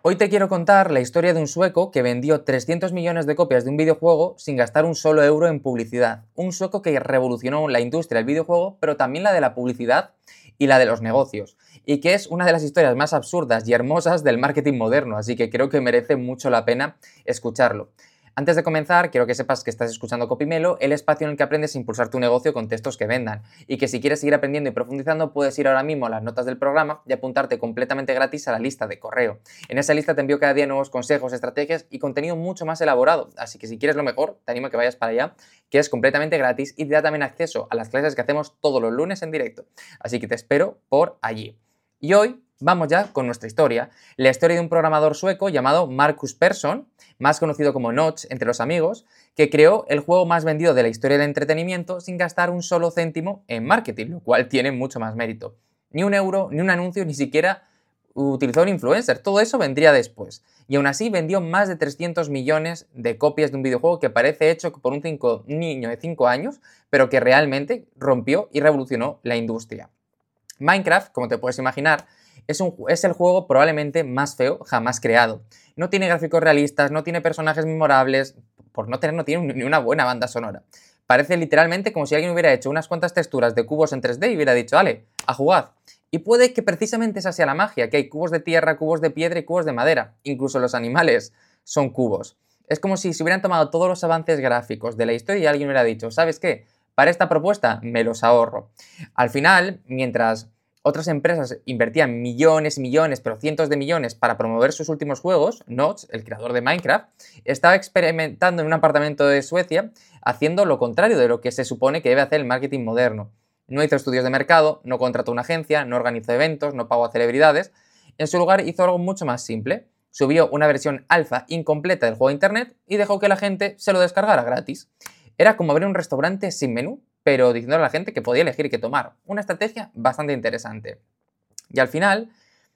Hoy te quiero contar la historia de un sueco que vendió 300 millones de copias de un videojuego sin gastar un solo euro en publicidad. Un sueco que revolucionó la industria del videojuego, pero también la de la publicidad y la de los negocios. Y que es una de las historias más absurdas y hermosas del marketing moderno, así que creo que merece mucho la pena escucharlo. Antes de comenzar, quiero que sepas que estás escuchando Copymelo, el espacio en el que aprendes a impulsar tu negocio con textos que vendan. Y que si quieres seguir aprendiendo y profundizando, puedes ir ahora mismo a las notas del programa y apuntarte completamente gratis a la lista de correo. En esa lista te envío cada día nuevos consejos, estrategias y contenido mucho más elaborado. Así que si quieres lo mejor, te animo a que vayas para allá, que es completamente gratis y te da también acceso a las clases que hacemos todos los lunes en directo. Así que te espero por allí. Y hoy vamos ya con nuestra historia, la historia de un programador sueco llamado Marcus Persson, más conocido como Notch entre los amigos, que creó el juego más vendido de la historia del entretenimiento sin gastar un solo céntimo en marketing, lo cual tiene mucho más mérito. Ni un euro, ni un anuncio, ni siquiera utilizó un influencer, todo eso vendría después. Y aún así vendió más de 300 millones de copias de un videojuego que parece hecho por un niño de 5 años, pero que realmente rompió y revolucionó la industria. Minecraft, como te puedes imaginar, es el juego probablemente más feo jamás creado. No tiene gráficos realistas, no tiene personajes memorables, no tiene ni una buena banda sonora. Parece literalmente como si alguien hubiera hecho unas cuantas texturas de cubos en 3D y hubiera dicho, vale, a jugar. Y puede que precisamente esa sea la magia, que hay cubos de tierra, cubos de piedra y cubos de madera. Incluso los animales son cubos. Es como si se hubieran tomado todos los avances gráficos de la historia y alguien hubiera dicho, ¿sabes qué? Para esta propuesta me los ahorro. Al final, mientras otras empresas invertían millones y millones, pero cientos de millones para promover sus últimos juegos, Notch, el creador de Minecraft, estaba experimentando en un apartamento de Suecia haciendo lo contrario de lo que se supone que debe hacer el marketing moderno. No hizo estudios de mercado, no contrató una agencia, no organizó eventos, no pagó a celebridades. En su lugar hizo algo mucho más simple. Subió una versión alfa incompleta del juego a internet y dejó que la gente se lo descargara gratis. Era como abrir un restaurante sin menú, pero diciendo a la gente que podía elegir qué tomar. Una estrategia bastante interesante. Y al final,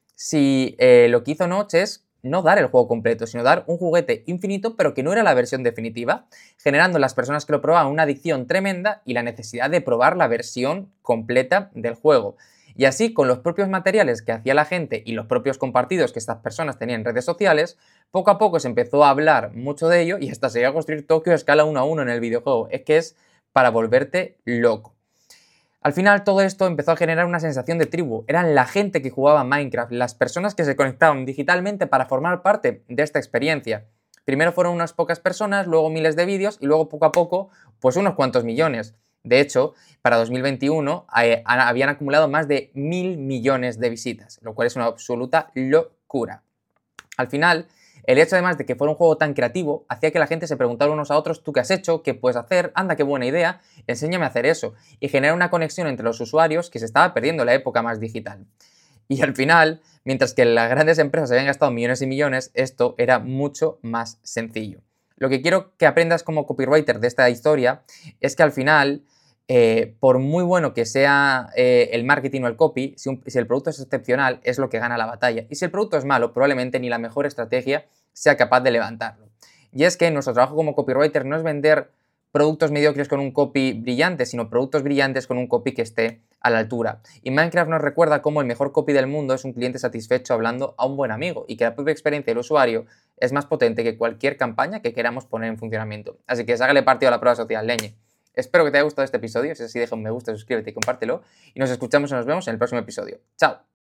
si lo que hizo Notch es no dar el juego completo, sino dar un juguete infinito, pero que no era la versión definitiva, generando en las personas que lo probaban una adicción tremenda y la necesidad de probar la versión completa del juego. Y así, con los propios materiales que hacía la gente y los propios compartidos que estas personas tenían en redes sociales, poco a poco se empezó a hablar mucho de ello y hasta se llegó a construir Tokio a escala 1 a 1 en el videojuego. Es que es para volverte loco. Al final todo esto empezó a generar una sensación de tribu. Eran la gente que jugaba Minecraft, las personas que se conectaban digitalmente para formar parte de esta experiencia. Primero fueron unas pocas personas, luego miles de vídeos y luego poco a poco pues unos cuantos millones. De hecho, para 2021 habían acumulado más de 1.000 millones de visitas, lo cual es una absoluta locura. Al final, el hecho además de que fuera un juego tan creativo hacía que la gente se preguntara unos a otros, ¿tú qué has hecho? ¿Qué puedes hacer? Anda, qué buena idea, enséñame a hacer eso. Y genera una conexión entre los usuarios que se estaba perdiendo en la época más digital. Y al final, mientras que las grandes empresas habían gastado millones y millones, esto era mucho más sencillo. Lo que quiero que aprendas como copywriter de esta historia es que al final, por muy bueno que sea el marketing o el copy, si el producto es excepcional, es lo que gana la batalla. Y si el producto es malo, probablemente ni la mejor estrategia sea capaz de levantarlo. Y es que nuestro trabajo como copywriter no es vender productos mediocres con un copy brillante, sino productos brillantes con un copy que esté a la altura. Y Minecraft nos recuerda cómo el mejor copy del mundo es un cliente satisfecho hablando a un buen amigo y que la propia experiencia del usuario es más potente que cualquier campaña que queramos poner en funcionamiento. Así que sácale partido a la prueba social, leñe. Espero que te haya gustado este episodio. Si es así, deja un me gusta, suscríbete y compártelo. Y nos escuchamos y nos vemos en el próximo episodio. ¡Chao!